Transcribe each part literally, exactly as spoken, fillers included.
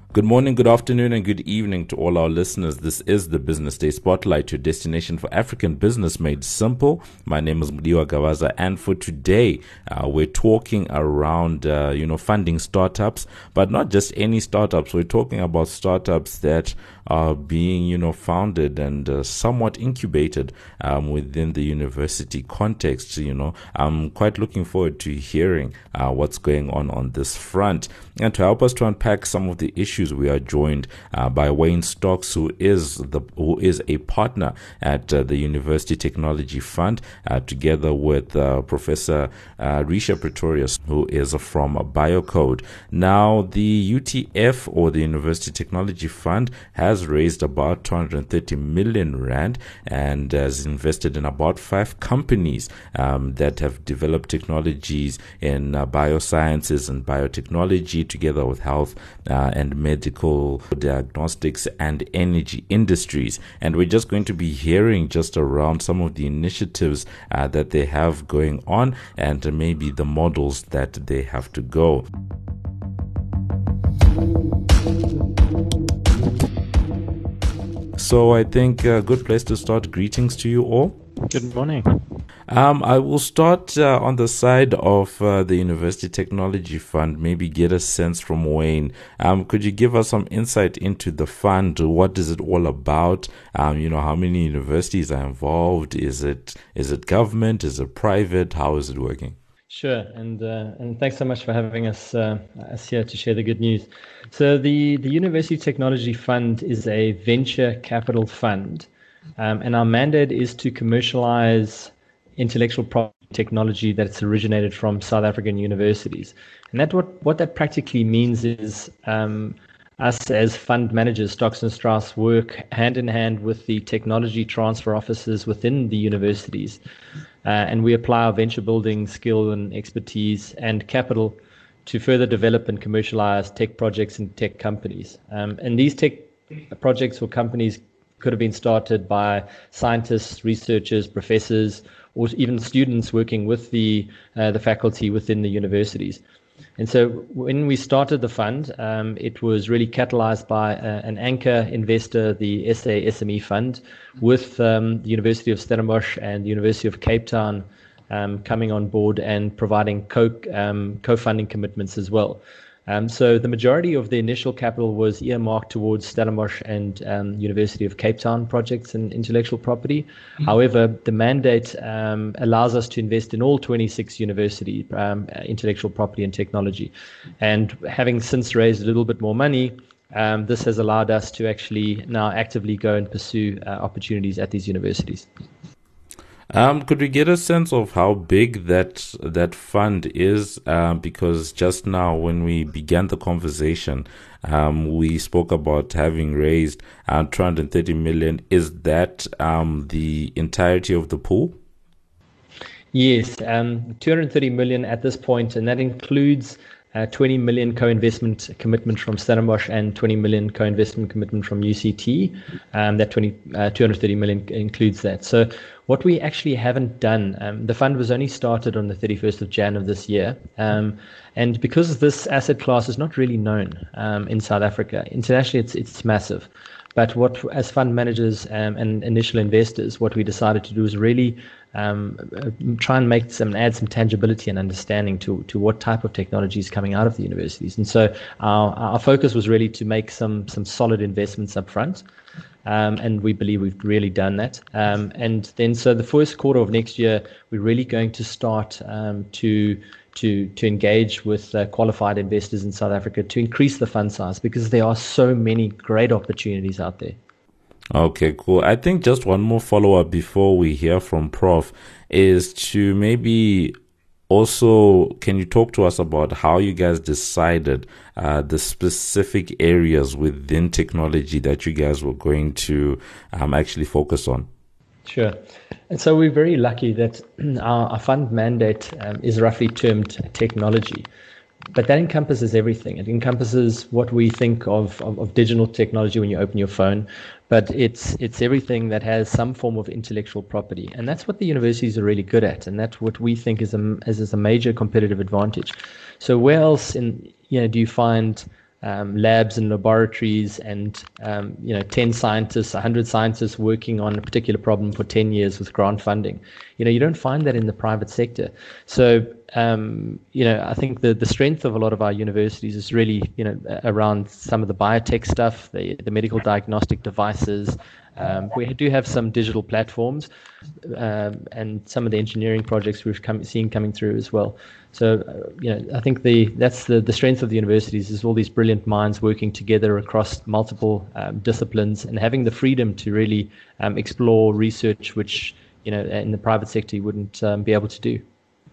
Good morning, good afternoon, and good evening to all our listeners. This is the Business Day Spotlight, your destination for African business made simple. My name is Mudiwa Gavaza, and for today, uh, we're talking around, uh, you know, funding startups, but not just any startups. We're talking about startups that are being, you know, founded and uh, somewhat incubated um, within the university context. You know, I'm quite looking forward to hearing uh, what's going on on this front. And to help us to unpack some of the issues, we are joined uh, by Wayne Stocks, who is the who is a partner at uh, the University Technology Fund, uh, together with uh, Professor uh, Risha Pretorius, who is from Biocode. Now, the U T F, or the University Technology Fund, has raised about two hundred thirty million rand and has invested in about five companies um, that have developed technologies in uh, biosciences and biotechnology, together with health uh, and medical diagnostics and energy industries. And we're just going to be hearing just around some of the initiatives uh, that they have going on and uh, maybe the models that they have to go. So I think a good place to start. Greetings to you all. Good morning. Um, I will start uh, on the side of uh, the University Technology Fund, maybe get a sense from Wayne. Um, could you give us some insight into the fund? What is it all about? Um, you know, how many universities are involved? Is it is it government? Is it private? How is it working? Sure, and uh, and thanks so much for having us uh, us here to share the good news. So the, the University Technology Fund is a venture capital fund, um, and our mandate is to commercialize intellectual property technology that's originated from South African universities. And that what, what that practically means is um, us as fund managers, Stocks and Strauss, work hand in hand with the technology transfer offices within the universities. Uh, and we apply our venture building skill and expertise and capital to further develop and commercialize tech projects and tech companies. Um, and these tech projects or companies could have been started by scientists, researchers, professors, or even students working with the uh, the faculty within the universities. And so when we started the fund, um, it was really catalyzed by uh, an anchor investor, the S A S M E Fund, with um, the University of Stellenbosch and the University of Cape Town um, coming on board and providing co um, co-funding commitments as well. Um, so the majority of the initial capital was earmarked towards Stellenbosch and um, University of Cape Town projects and intellectual property. Mm-hmm. However, the mandate um, allows us to invest in all twenty-six university um, intellectual property and technology. And having since raised a little bit more money, um, this has allowed us to actually now actively go and pursue uh, opportunities at these universities. Um, could we get a sense of how big that that fund is? Uh, because just now, when we began the conversation, um, we spoke about having raised uh, two hundred thirty million. Is that um, the entirety of the pool? Yes, um, two hundred thirty million at this point, and that includes Uh, twenty million co-investment commitment from Stellenbosch and twenty million co-investment commitment from U C T. Um, that twenty, uh, two hundred thirty million includes that. So what we actually haven't done, um, the fund was only started on the thirty-first of January of this year. Um, and because this asset class is not really known um, in South Africa, internationally it's, it's massive. But what, as fund managers um, and initial investors, what we decided to do is really um, try and make some, add some tangibility and understanding to to what type of technology is coming out of the universities. And so our, our focus was really to make some some solid investments up front. Um, and we believe we've really done that. Um, and then so the first quarter of next year, we're really going to start um, to to to engage with uh, qualified investors in South Africa to increase the fund size, because there are so many great opportunities out there. Okay, cool. I think just one more follow-up before we hear from Prof is to maybe also, can you talk to us about how you guys decided uh, the specific areas within technology that you guys were going to um, actually focus on? Sure. And so we're very lucky that our, our fund mandate um, is roughly termed technology. But that encompasses everything. It encompasses what we think of, of, of digital technology when you open your phone, but it's it's everything that has some form of intellectual property. And that's what the universities are really good at, and that's what we think is a, is, is a major competitive advantage. So where else in you know do you find um, labs and laboratories and, um, you know, ten scientists, one hundred scientists working on a particular problem for ten years with grant funding. You know, you don't find that in the private sector. So, um, you know, I think the, the strength of a lot of our universities is really, you know, around some of the biotech stuff, the, the medical diagnostic devices. Um, we do have some digital platforms um, and some of the engineering projects we've come, seen coming through as well. So, uh, you know, I think the that's the, the strength of the universities is all these brilliant minds working together across multiple um, disciplines and having the freedom to really um, explore research which, you know, in the private sector you wouldn't um, be able to do.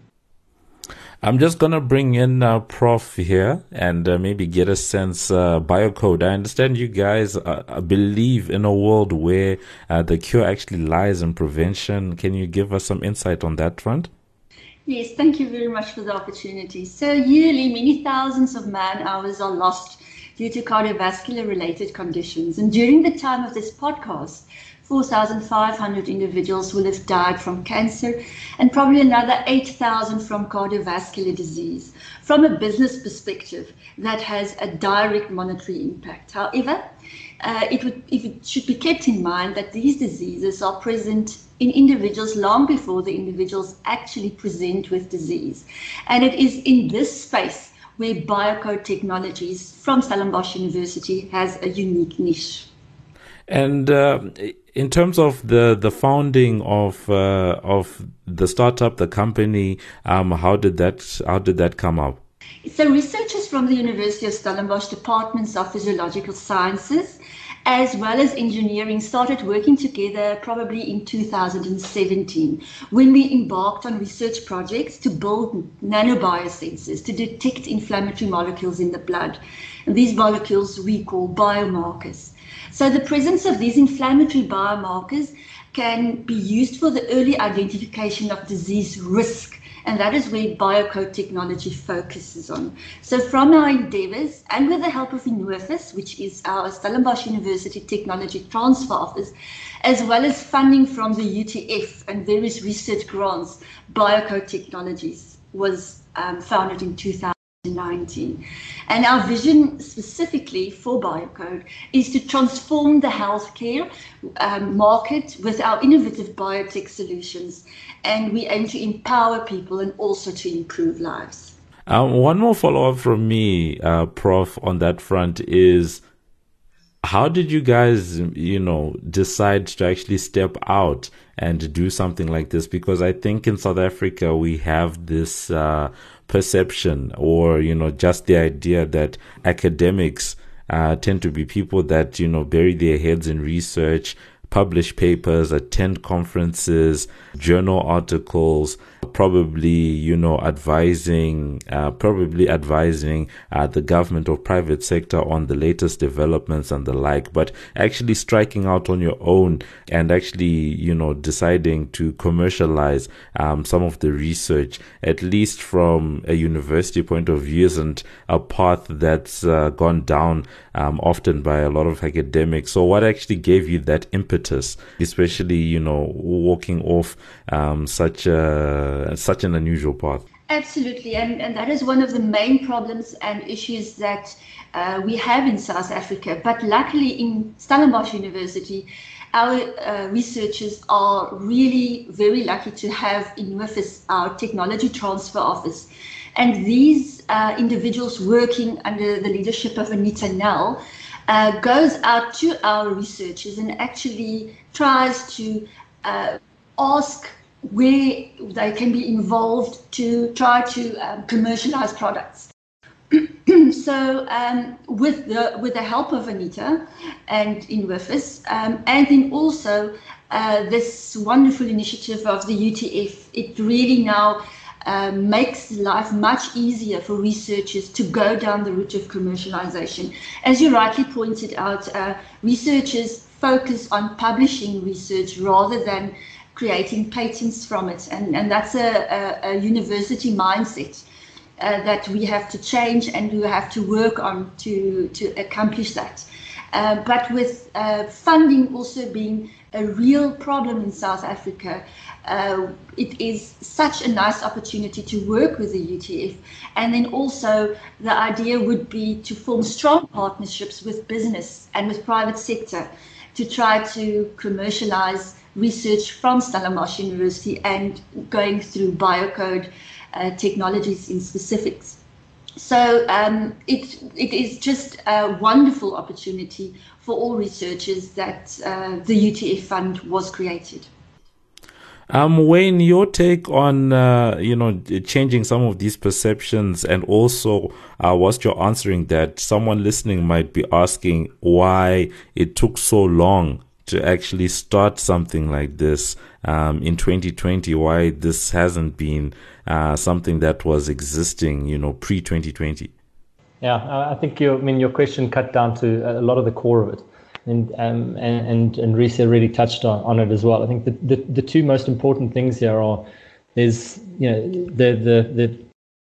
I'm just going to bring in uh, Prof here and uh, maybe get a sense, uh, Biocode. I understand you guys uh, believe in a world where uh, the cure actually lies in prevention. Can you give us some insight on that front? Yes, thank you very much for the opportunity. So yearly, many thousands of man-hours are lost due to cardiovascular-related conditions. And during the time of this podcast, four thousand five hundred individuals will have died from cancer and probably another eight thousand from cardiovascular disease. From a business perspective, that has a direct monetary impact. However, uh, it, would, it should be kept in mind that these diseases are present in individuals long before the individuals actually present with disease. And it is in this space where Biocode Technologies from Stellenbosch University has a unique niche. And uh, in terms of the, the founding of uh, of the startup, the company, um, how did that how did that come up? So researchers from the University of Stellenbosch Departments of Physiological Sciences, as well as engineering, started working together probably in two thousand seventeen, when we embarked on research projects to build nanobiosensors to detect inflammatory molecules in the blood. And these molecules we call biomarkers. So the presence of these inflammatory biomarkers can be used for the early identification of disease risk, and that is where Biocode Technology focuses on. So from our endeavors, and with the help of Innovus, which is our Stellenbosch University Technology Transfer Office, as well as funding from the U T F and various research grants, Biocode Technologies was um, founded in two thousand nineteen. And our vision specifically for Biocode is to transform the healthcare um, market with our innovative biotech solutions. And we aim to empower people and also to improve lives. Um, one more follow-up from me, uh, Prof, on that front is, how did you guys, you know, decide to actually step out and do something like this? Because I think in South Africa, we have this uh, perception or, you know, just the idea that academics uh, tend to be people that, you know, bury their heads in research, publish papers, attend conferences, journal articles, probably, you know, advising, uh, probably advising uh, the government or private sector on the latest developments and the like, but actually striking out on your own and actually, you know, deciding to commercialize um, some of the research, at least from a university point of view, isn't a path that's uh, gone down um, often by a lot of academics. So what actually gave you that impetus, especially, you know, walking off um, such a such an unusual path? Absolutely, and, and that is one of the main problems and issues that uh, we have in South Africa. But luckily in Stellenbosch University, our uh, researchers are really very lucky to have in with us our technology transfer office. And these uh, individuals working under the leadership of Anita Nell uh, goes out to our researchers and actually tries to uh, ask where they can be involved to try to um, commercialize products. So um, with the with the help of Anita and Inwifus, um, and then also uh, this wonderful initiative of the U T F, it really now uh, makes life much easier for researchers to go down the route of commercialization. As you rightly pointed out, uh, researchers focus on publishing research rather than creating patents from it, and, and that's a, a, a university mindset uh, that we have to change and we have to work on to, to accomplish that. Uh, but with uh, funding also being a real problem in South Africa, uh, it is such a nice opportunity to work with the U T F. And then also the idea would be to form strong partnerships with business and with private sector to try to commercialize research from Stellenbosch University and going through biocode uh, technologies in specifics. So um, it, it is just a wonderful opportunity for all researchers that uh, the U T F Fund was created. Um, Wayne, your take on, uh, you know, changing some of these perceptions, and also uh, whilst you're answering that, someone listening might be asking why it took so long to actually start something like this um, in twenty twenty, why this hasn't been uh, something that was existing, you know, pre twenty twenty. Yeah, I think your, I mean, your question cut down to a lot of the core of it. And, um, and and and Reese really touched on, on it as well. I think the, the, the two most important things here are there's you know the the the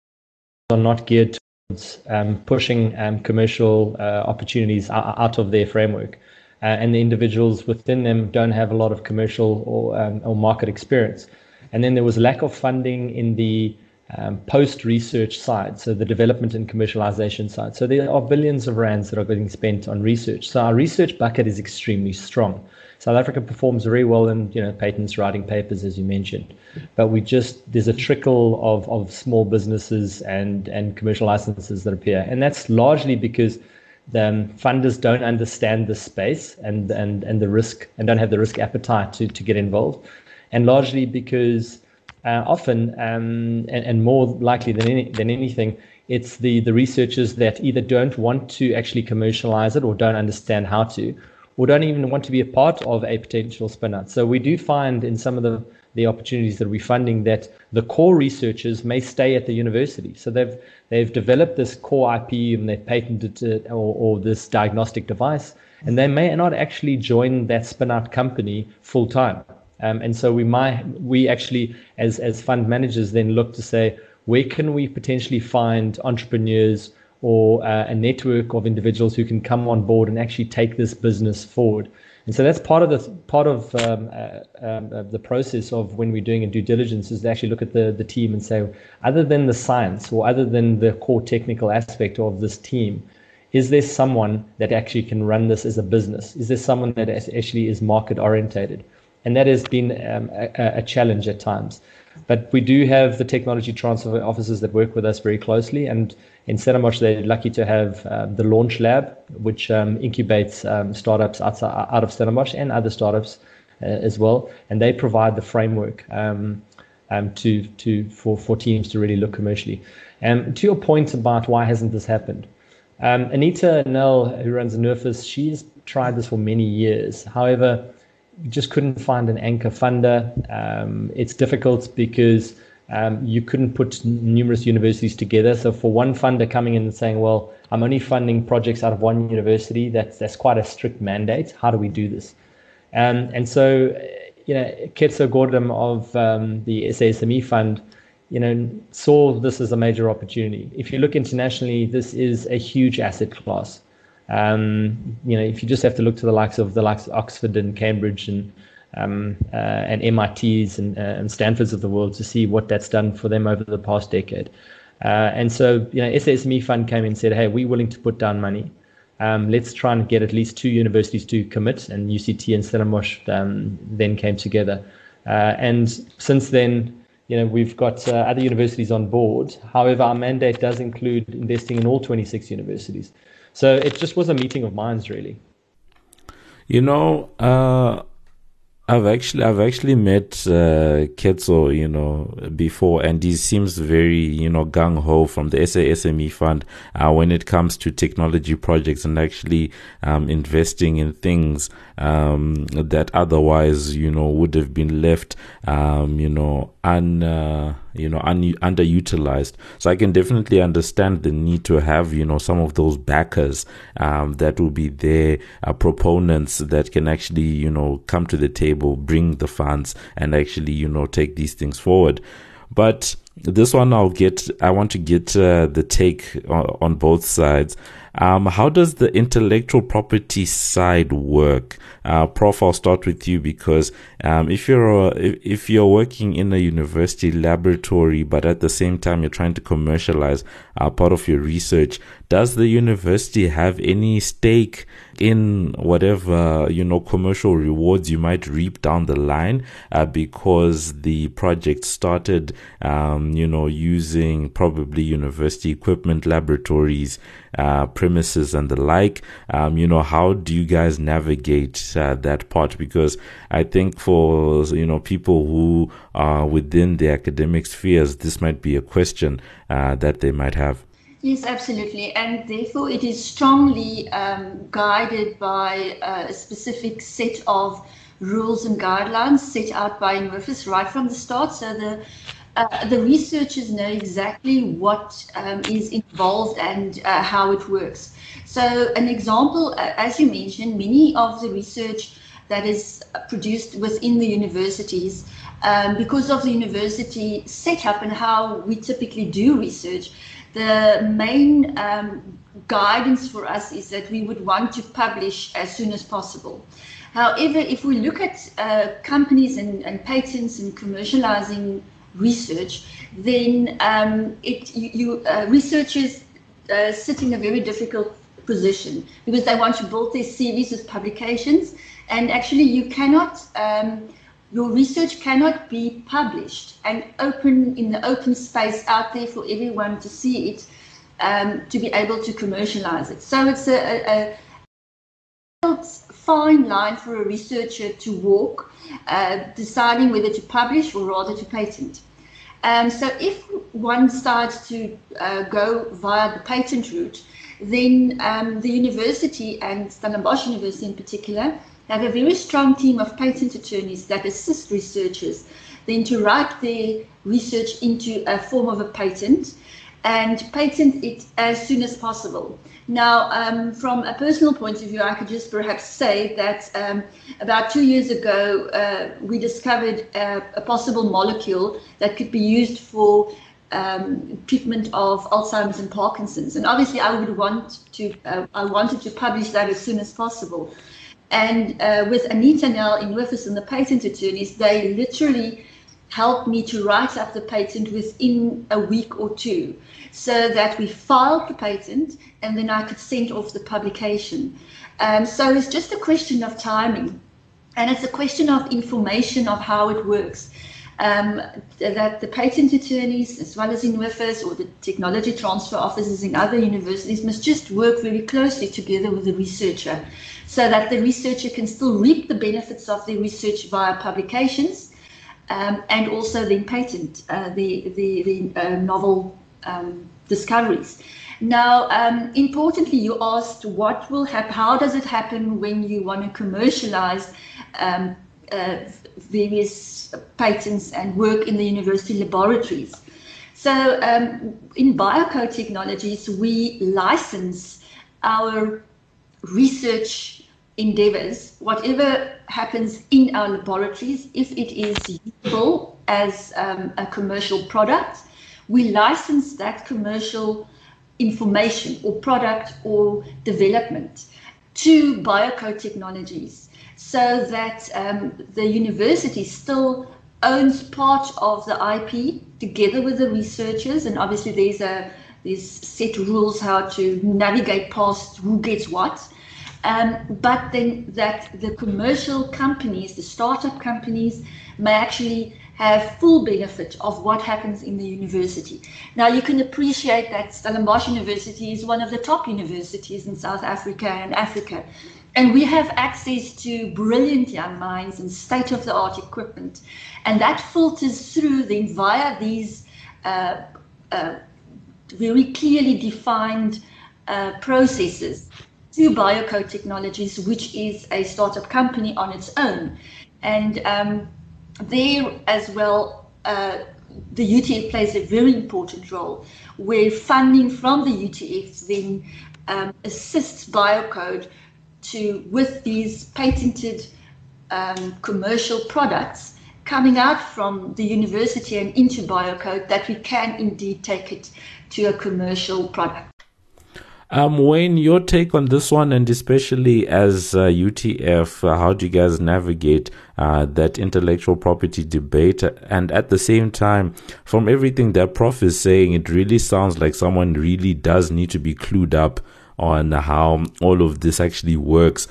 are not geared towards um, pushing um, commercial uh, opportunities out of their framework, uh, and the individuals within them don't have a lot of commercial or um, or market experience. And then there was lack of funding in the Um, post-research side, so the development and commercialization side. So there are billions of rands that are getting spent on research. So our research bucket is extremely strong. South Africa performs very well in, you know, patents, writing papers, as you mentioned. But we just, there's a trickle of, of small businesses and, and commercial licenses that appear. And that's largely because the um, funders don't understand the space and, and, and the risk, and don't have the risk appetite to, to get involved. And largely because Uh, often, um, and, and more likely than any, than anything, it's the, the researchers that either don't want to actually commercialize it or don't understand how to, or don't even want to be a part of a potential spin-out. So we do find in some of the, the opportunities that we're funding that the core researchers may stay at the university. So they've they've developed this core I P and they've patented it, or, or this diagnostic device, and they may not actually join that spin-out company full-time. Um, and so we might, we actually, as as fund managers, then look to say, where can we potentially find entrepreneurs or uh, a network of individuals who can come on board and actually take this business forward? And so that's part of the part of um, uh, um, uh, the process of when we're doing a due diligence, is to actually look at the the team and say, other than the science or other than the core technical aspect of this team, is there someone that actually can run this as a business? Is there someone that actually is market orientated? And that has been um, a, a challenge at times. But we do have the technology transfer officers that work with us very closely. And in Stellenbosch, they're lucky to have uh, the Launch Lab, which um, incubates um, startups outside, out of Stellenbosch and other startups uh, as well. And they provide the framework um, um, to to for, for teams to really look commercially. And um, to your point about why hasn't this happened, um, Anita Nell, who runs Nerfus, she's tried this for many years. However, just couldn't find an anchor funder. Um, it's difficult because um, you couldn't put numerous universities together. So for one funder coming in and saying, well, I'm only funding projects out of one university, that's that's quite a strict mandate. How do we do this? Um, and so, you know, Ketso Gordon of um, the S A S M E Fund, you know, saw this as a major opportunity. If you look internationally, this is a huge asset class. Um, you know, if you just have to look to the likes of the likes of Oxford and Cambridge and um, uh, and M I Ts and, uh, and Stanfords of the world to see what that's done for them over the past decade. Uh, and so, you know, S A S M E Fund came in and said, hey, we're willing to put down money. Um, let's try and get at least two universities to commit, and U C T and Stellenbosch um, then came together. Uh, and since then, you know, we've got uh, other universities on board. However, our mandate does include investing in all twenty-six universities. So it just was a meeting of minds, really. You know, uh, I've actually I've actually met uh, Ketso, you know, before, and he seems very, you know, gung ho from the S A S M E Fund uh, when it comes to technology projects and actually um, investing in things um, that otherwise, you know, would have been left, um, you know, un uh, you know un- underutilized. So I can definitely understand the need to have, you know, some of those backers um, that will be there, uh, proponents that can actually, you know, come to the table, bring the funds, and actually, you know, take these things forward. But this one, I'll get. I want to get uh, the take on, on both sides. Um, how does the intellectual property side work? Uh, Prof, I'll start with you because um, if you're a, if, if you're working in a university laboratory, but at the same time you're trying to commercialize uh, part of your research, does the university have any stake in whatever, you know, commercial rewards you might reap down the line uh, because the project started, um, you know, using probably university equipment, laboratories, uh, premises and the like? Um, you know, how do you guys navigate uh, that part? Because I think for, you know, people who are within the academic spheres, this might be a question uh, that they might have. Yes, absolutely. And therefore, it is strongly um, guided by a specific set of rules and guidelines set out by UNWIFIS right from the start. So the uh, the researchers know exactly what um, is involved and uh, how it works. So an example, uh, as you mentioned, many of the research that is produced within the universities, um, because of the university setup and how we typically do research, the main um, guidance for us is that we would want to publish as soon as possible. However, if we look at uh, companies and, and patents and commercializing research, then um, it, you, you uh, researchers uh, sit in a very difficult position because they want to build their C Vs with publications, and actually you cannot um, your research cannot be published and open in the open space out there for everyone to see it, um, to be able to commercialize it. So it's a, a, a fine line for a researcher to walk, uh, deciding whether to publish or rather to patent. Um, so if one decides to uh, go via the patent route, then um, the university, and Stellenbosch University in particular, have a very strong team of patent attorneys that assist researchers then to write their research into a form of a patent and patent it as soon as possible. Now, um, from a personal point of view, I could just perhaps say that um, about two years ago, uh, we discovered a, a possible molecule that could be used for um, treatment of Alzheimer's and Parkinson's. And obviously, I would want to, uh, I wanted to publish that as soon as possible. And uh, with Anita now in UNWIFIS and the patent attorneys, they literally helped me to write up the patent within a week or two, so that we filed the patent and then I could send off the publication. Um, so it's just a question of timing, and it's a question of information of how it works. Um, that the patent attorneys, as well as in UNWIFIS or the technology transfer offices in other universities, must just work very closely together with the researcher, so that the researcher can still reap the benefits of their research via publications, um, and also then patent uh, the, the, the uh, novel um, discoveries. Now, um, importantly, you asked what will happen, how does it happen when you want to commercialize um, uh, various patents and work in the university laboratories. So um, in Biocode Technologies, we license our research endeavors, whatever happens in our laboratories. If it is useful as um, a commercial product, we license that commercial information or product or development to Biocode Technologies, so that um, the university still owns part of the I P together with the researchers, and obviously there's a there's set rules how to navigate past who gets what. Um, but then that the commercial companies, the startup companies, may actually have full benefit of what happens in the university. Now, you can appreciate that Stellenbosch University is one of the top universities in South Africa and Africa. And we have access to brilliant young minds and state-of-the-art equipment. And that filters through then via these uh, uh, very clearly defined uh, processes to Biocode Technologies, which is a startup company on its own. And um, there as well, uh, the U T F plays a very important role, where funding from the U T F then um, assists Biocode to with these patented um, commercial products coming out from the university and into Biocode, that we can indeed take it to a commercial product. Um, Wayne, your take on this one, and especially as uh, U T F, uh, how do you guys navigate uh, that intellectual property debate? And at the same time, from everything that Prof is saying, it really sounds like someone really does need to be clued up on how all of this actually works.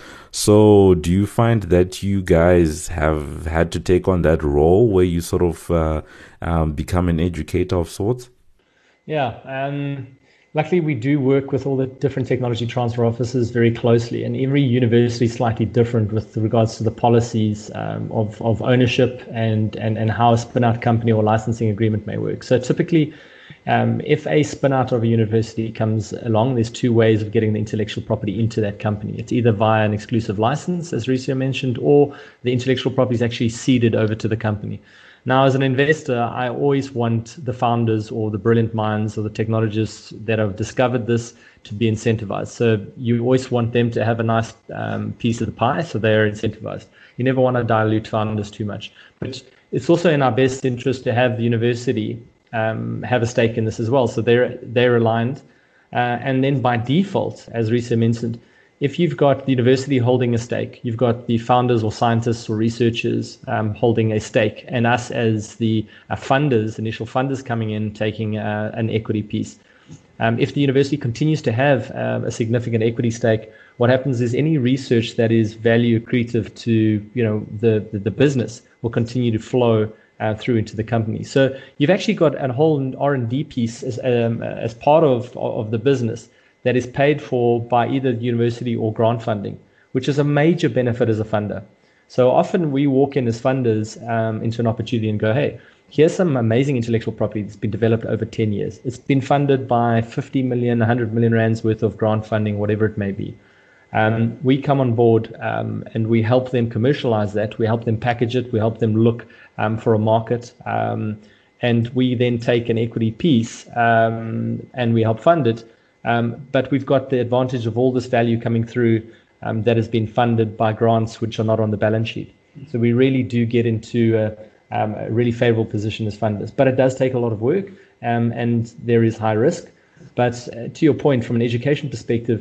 So do you find that you guys have had to take on that role where you sort of uh, um, become an educator of sorts? Yeah. Um, luckily, we do work with all the different technology transfer offices very closely, and every university is slightly different with regards to the policies um, of, of ownership and, and, and how a spin-out company or licensing agreement may work. So typically, Um, if a spin-out of a university comes along, there's two ways of getting the intellectual property into that company. It's either via an exclusive license, as Ricio mentioned, or the intellectual property is actually ceded over to the company. Now, as an investor, I always want the founders or the brilliant minds or the technologists that have discovered this to be incentivized. So you always want them to have a nice um, piece of the pie, so they're incentivized. You never want to dilute founders too much. But it's also in our best interest to have the university Um, have a stake in this as well. So they're they're aligned. Uh, and then by default, as Risa mentioned, if you've got the university holding a stake, you've got the founders or scientists or researchers um, holding a stake, and us as the uh, funders, initial funders coming in, taking uh, an equity piece. Um, if the university continues to have uh, a significant equity stake, what happens is any research that is value accretive to you know the, the, the business will continue to flow Uh, through into the company. So you've actually got a whole R and D piece as um, as part of of the business that is paid for by either the university or grant funding, which is a major benefit as a funder. So often we walk in as funders um, into an opportunity and go, hey, here's some amazing intellectual property that's been developed over ten years. It's been funded by fifty million, one hundred million rands worth of grant funding, whatever it may be. Um, we come on board um, and we help them commercialize that. We help them package it. We help them look um, for a market. Um, and we then take an equity piece um, and we help fund it. Um, but we've got the advantage of all this value coming through um, that has been funded by grants which are not on the balance sheet. So we really do get into a, um, a really favorable position as funders. But it does take a lot of work um, and there is high risk. But uh, to your point, from an education perspective,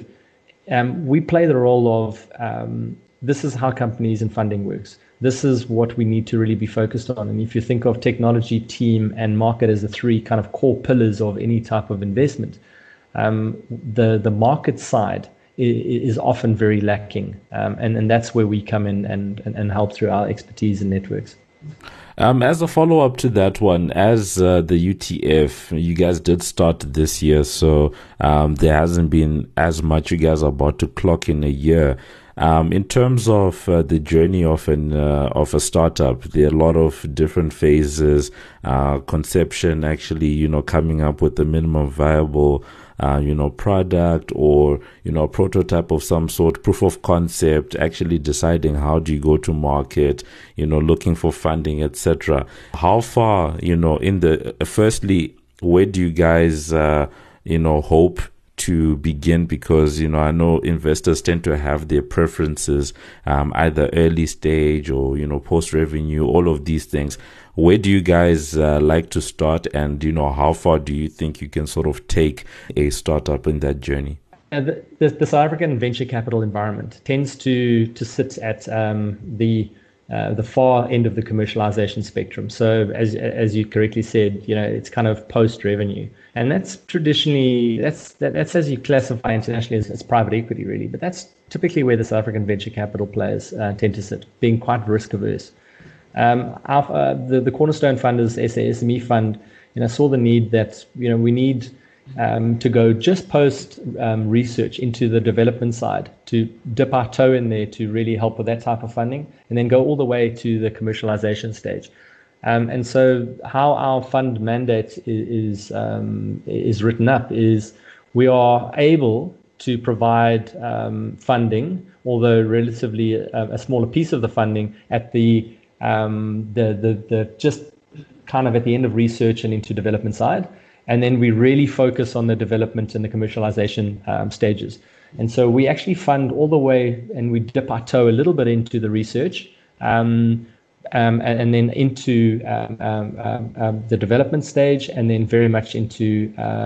Um, we play the role of um, this is how companies and funding works. This is what we need to really be focused on. And if you think of technology, team, and market as the three kind of core pillars of any type of investment, um, the the market side is, is often very lacking, um, and and that's where we come in and, and and help through our expertise and networks. Um, as a follow-up to that one, as uh, the U T F, you guys did start this year, so um, there hasn't been as much. You guys are about to clock in a year. Um, in terms of uh, the journey of an uh, of a startup, there are a lot of different phases. Uh, conception, actually, you know, coming up with the minimum viable Uh, you know, product or, you know, a prototype of some sort, proof of concept, actually deciding how do you go to market, you know, looking for funding, et cetera. How far, you know, in the, uh, firstly, where do you guys, uh, you know, hope to begin? Because, you know, I know investors tend to have their preferences, um, either early stage or, you know, post revenue, all of these things. Where do you guys uh, like to start, and you know, how far do you think you can sort of take a startup in that journey? Uh, the, the, the South African venture capital environment tends to to sit at um, the uh, the far end of the commercialization spectrum. So, as as you correctly said, you know, it's kind of post revenue, and that's traditionally that's that, that's as you classify internationally as, as private equity, really. But that's typically where the South African venture capital players uh, tend to sit, being quite risk averse. Um, our, uh, the, the Cornerstone Fund is S A S M E Fund, you know, saw the need that, you know, we need um, to go just post um, research into the development side, to dip our toe in there to really help with that type of funding, and then go all the way to the commercialization stage. Um, and so how our fund mandate is, is, um, is written up is we are able to provide um, funding, although relatively a, a smaller piece of the funding at the Um, the, the, the just kind of at the end of research and into development side. And then we really focus on the development and the commercialization um, stages. And so we actually fund all the way, and we dip our toe a little bit into the research um, um, and, and then into um, um, um, the development stage, and then very much into uh,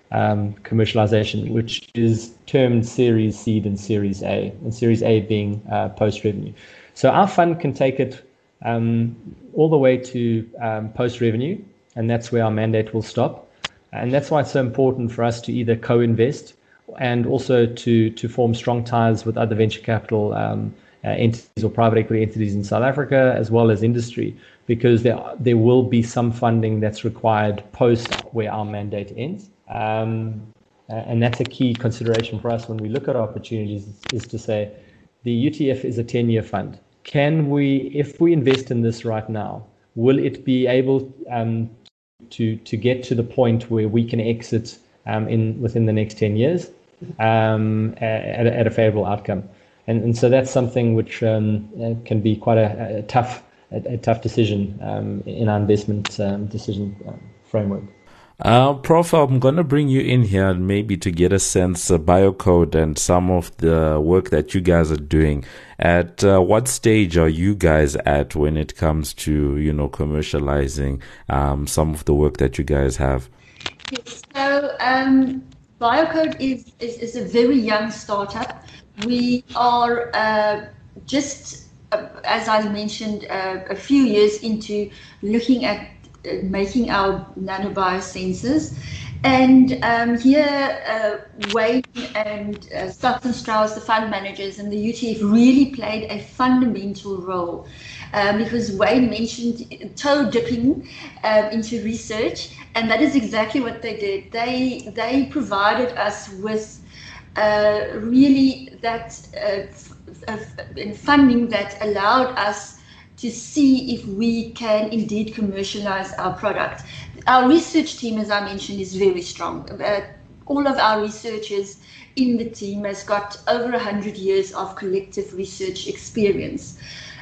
um, commercialization, which is termed Series Seed and Series A, and Series A being uh, post-revenue. So our fund can take it um, all the way to um, post-revenue, and that's where our mandate will stop. And that's why it's so important for us to either co-invest and also to to form strong ties with other venture capital um, uh, entities or private equity entities in South Africa, as well as industry, because there there will be some funding that's required post where our mandate ends. Um, and that's a key consideration for us when we look at opportunities, is to say the U T F is a ten-year fund. Can we, if we invest in this right now, will it be able um, to to get to the point where we can exit um, in within the next ten years um, at, a, at a favorable outcome? And, and so that's something which um, can be quite a, a tough a, a tough decision um, in our investment um, decision um, framework. Uh, Prof, I'm going to bring you in here maybe to get a sense of BioCode and some of the work that you guys are doing. At uh, what stage are you guys at when it comes to, you know, commercializing um, some of the work that you guys have? Yes, so um, BioCode is, is, is a very young startup. We are uh, just, uh, as I mentioned, uh, a few years into looking at making our nanobiosensors. And um, here, uh, Wayne and uh, Stockton Strauss, the fund managers, and the U T F really played a fundamental role um, because Wayne mentioned toe dipping um, into research, and that is exactly what they did. They, they provided us with uh, really that uh, f- funding that allowed us to see if we can indeed commercialize our product. Our research team, as I mentioned, is very strong. Uh, all of our researchers in the team has got over one hundred years of collective research experience.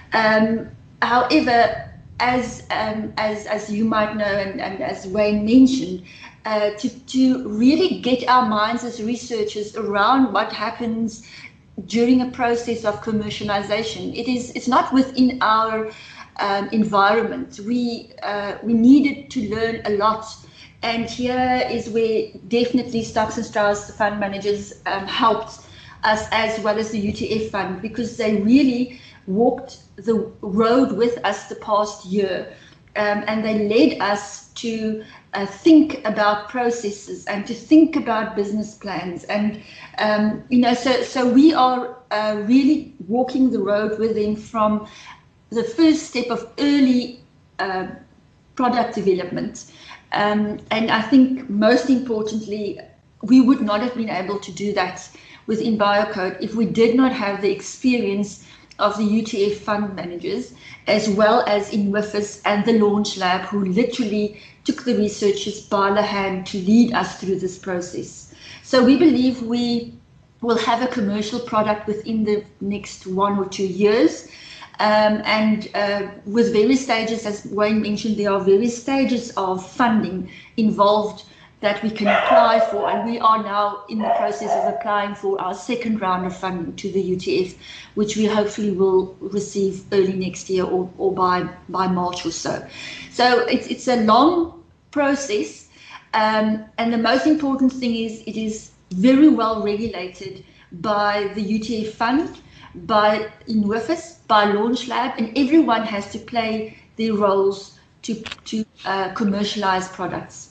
Um, however, as, um, as, as you might know, and, and as Wayne mentioned, uh, to, to really get our minds as researchers around what happens during a process of commercialization. It is, it's not within our um, environment. We, uh, we needed to learn a lot. And here is where definitely Stocks and Strauss, the fund managers, um, helped us, as well as the U T F fund, because they really walked the road with us the past year. Um, and they led us to uh, think about processes and to think about business plans. And, um, you know, so, so we are uh, really walking the road with them from the first step of early uh, product development. Um, and I think most importantly, we would not have been able to do that within BioCode if we did not have the experience of the U T F fund managers, as well as in W I F I S and the Launch Lab, who literally took the researchers by the hand to lead us through this process. So we believe we will have a commercial product within the next one or two years. Um, and uh, with various stages, as Wayne mentioned, there are various stages of funding involved that we can apply for, and we are now in the process of applying for our second round of funding to the U T F, which we hopefully will receive early next year or, or by, by March or so. So it's, it's a long process, um, and the most important thing is it is very well regulated by the U T F fund, by in W I F I S, by Launch Lab, and everyone has to play their roles to, to uh, commercialize products.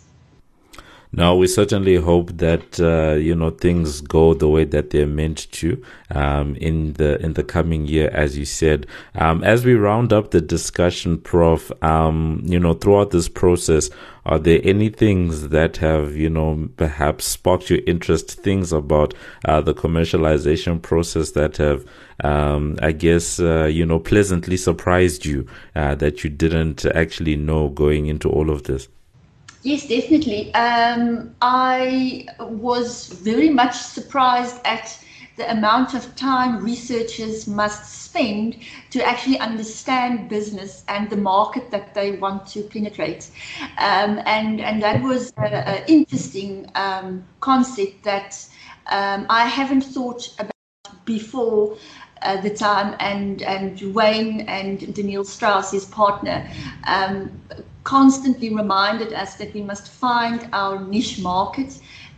Now, we certainly hope that uh, you know things go the way that they're meant to um, in the in the coming year, as you said. Um, as we round up the discussion, Prof, um, you know, throughout this process, are there any things that have you know perhaps sparked your interest? Things about uh, the commercialization process that have, um, I guess, uh, you know, pleasantly surprised you uh, that you didn't actually know going into all of this? Yes, definitely. Um, I was very much surprised at the amount of time researchers must spend to actually understand business and the market that they want to penetrate. Um, and, and that was an interesting um, concept that um, I haven't thought about before uh, the time, and, and Wayne and Daniel Strauss, his partner, um, constantly reminded us that we must find our niche market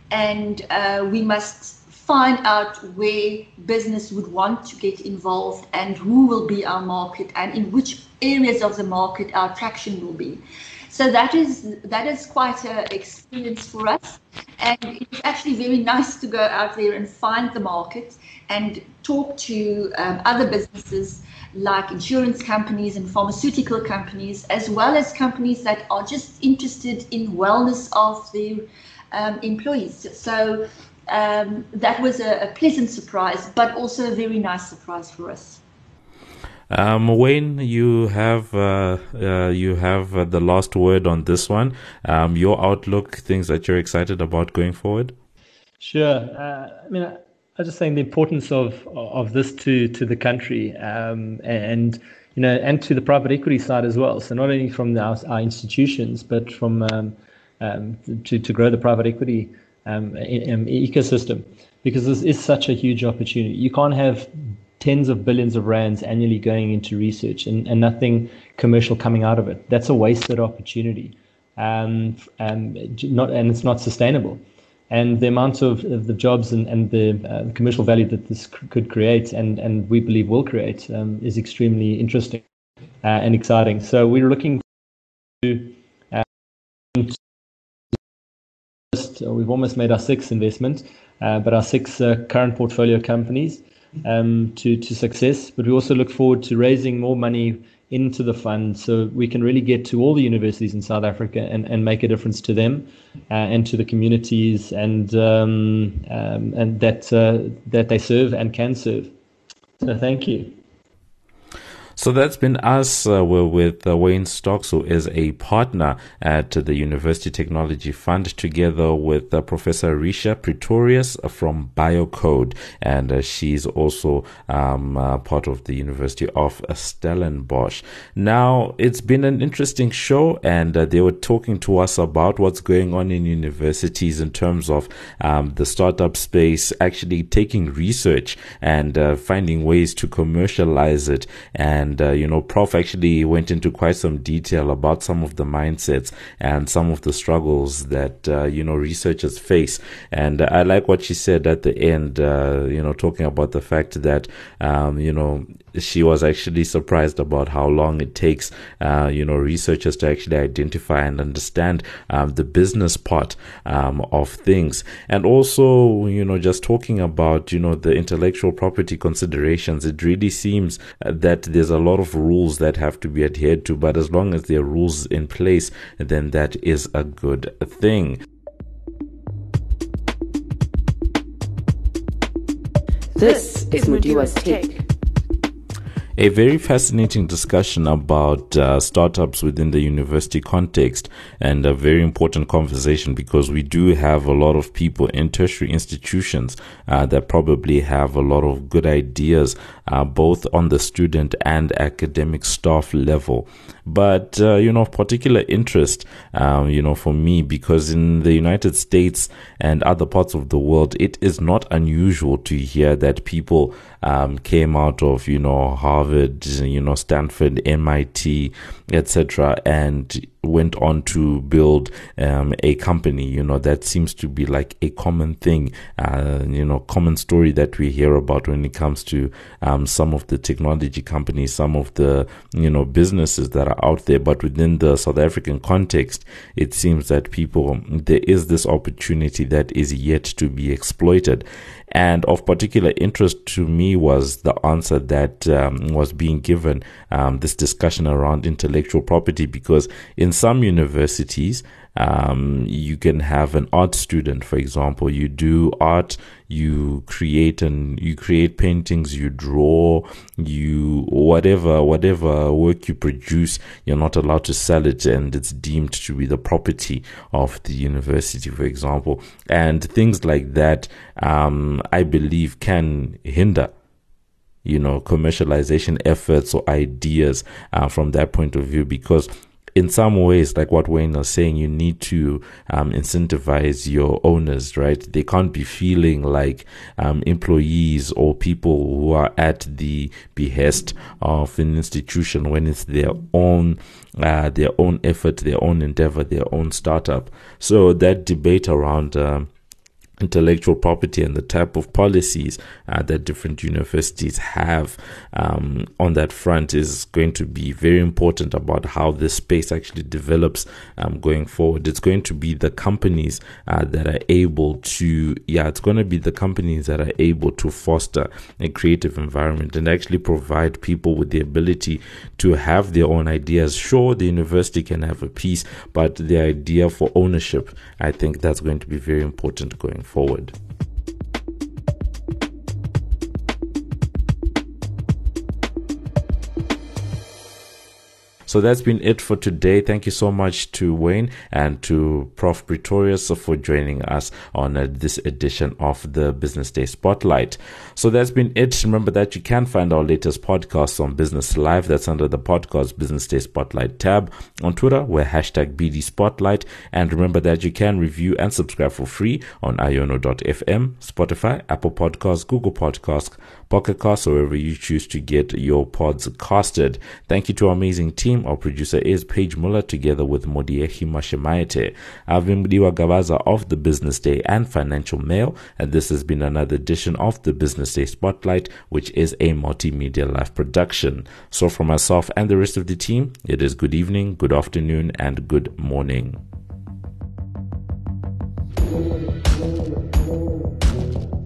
and uh, we must find out where business would want to get involved and who will be our market and in which areas of the market our traction will be. So that is that is quite an experience for us, and it's actually very nice to go out there and find the market and talk to um, other businesses like insurance companies and pharmaceutical companies, as well as companies that are just interested in wellness of their um, employees. So um, that was a, a pleasant surprise, but also a very nice surprise for us. Um, Wayne, you have uh, uh, you have uh, the last word on this one. Um, your outlook, things that you're excited about going forward. Sure. Uh, I mean, I, I was just saying the importance of of this to to the country, um, and you know, and to the private equity side as well. So not only from the, our, our institutions, but from um, um, to to grow the private equity um, in, in ecosystem, because this is such a huge opportunity. You can't have tens of billions of rands annually going into research and, and nothing commercial coming out of it. That's a wasted opportunity, um, and not and it's not sustainable. And the amount of, of the jobs and, and the uh, commercial value that this c- could create and, and we believe will create um, is extremely interesting uh, and exciting. So we're looking to, uh, we've almost made our sixth investment, uh, but our six uh, current portfolio companies um, to, to success. But we also look forward to raising more money into the fund so we can really get to all the universities in South Africa and, and make a difference to them uh, and to the communities and um, um, and that uh, that they serve and can serve. So thank you. So that's been us. Uh, we're with uh, Wayne Stocks, who is a partner at uh, the University Technology Fund, together with uh, Professor Risha Pretorius from BioCode, and uh, she's also um, uh, part of the University of Stellenbosch. Now, it's been an interesting show, and uh, they were talking to us about what's going on in universities in terms of um, the startup space, actually taking research and uh, finding ways to commercialize it. And And, uh, you know, Prof actually went into quite some detail about some of the mindsets and some of the struggles that, uh, you know, researchers face. And uh, I like what she said at the end, uh, you know, talking about the fact that, um, you know, she was actually surprised about how long it takes, uh, you know, researchers to actually identify and understand um, the business part um, of things. And also, you know, just talking about, you know, the intellectual property considerations, it really seems that there's a lot of rules that have to be adhered to, but as long as there are rules in place, then that is a good thing. This is Mudiwa's Take. A very fascinating discussion about uh, startups within the university context, and a very important conversation because we do have a lot of people in tertiary institutions uh, that probably have a lot of good ideas, uh, both on the student and academic staff level. But, uh, you know, of particular interest, um, you know, for me, because in the United States and other parts of the world, it is not unusual to hear that people um, came out of, you know, Harvard, you know, Stanford, M I T, et cetera, and went on to build um, a company. You know, that seems to be like a common thing, uh, you know, common story that we hear about when it comes to um, some of the technology companies, some of the, you know, businesses that are out there. But within the South African context, it seems that people, there is this opportunity that is yet to be exploited. And of particular interest to me was the answer that um, was being given, um, this discussion around intellectual property, because in some universities, um, you can have an art student, for example, you do art, you create and you create paintings, you draw, you whatever whatever work you produce, you're not allowed to sell it, and it's deemed to be the property of the university, for example. And things like that, um, I believe, can hinder, you know, commercialization efforts or ideas uh, from that point of view, because in some ways, like what Wayne was saying, you need to um, incentivize your owners, right? They can't be feeling like um, employees or people who are at the behest of an institution when it's their own uh, their own effort, their own endeavor, their own startup. So that debate around um, intellectual property and the type of policies uh, that different universities have um, on that front is going to be very important about how this space actually develops um, going forward. It's going to be the companies uh, that are able to, yeah, it's going to be the companies that are able to foster a creative environment and actually provide people with the ability to have their own ideas. Sure, the university can have a piece, but the idea for ownership, I think that's going to be very important going forward. So that's been it for today. Thank you so much to Wayne and to Professor Pretorius for joining us on uh, this edition of the Business Day Spotlight. So that's been it. Remember that you can find our latest podcasts on Business Live. That's under the podcast Business Day Spotlight tab. On Twitter, we're hashtag B D Spotlight. And remember that you can review and subscribe for free on iono dot f m, Spotify, Apple Podcasts, Google Podcasts, Pocket Casts, or wherever you choose to get your pods casted. Thank you to our amazing team. Our producer is Paige Muller together with Modiehi Mashemaete. I've been Mudiwa Gavaza of the Business Day and Financial Mail, and this has been another edition of the Business Day Spotlight, which is a multimedia live production. So from myself and the rest of the team, it is good evening, good afternoon, and good morning.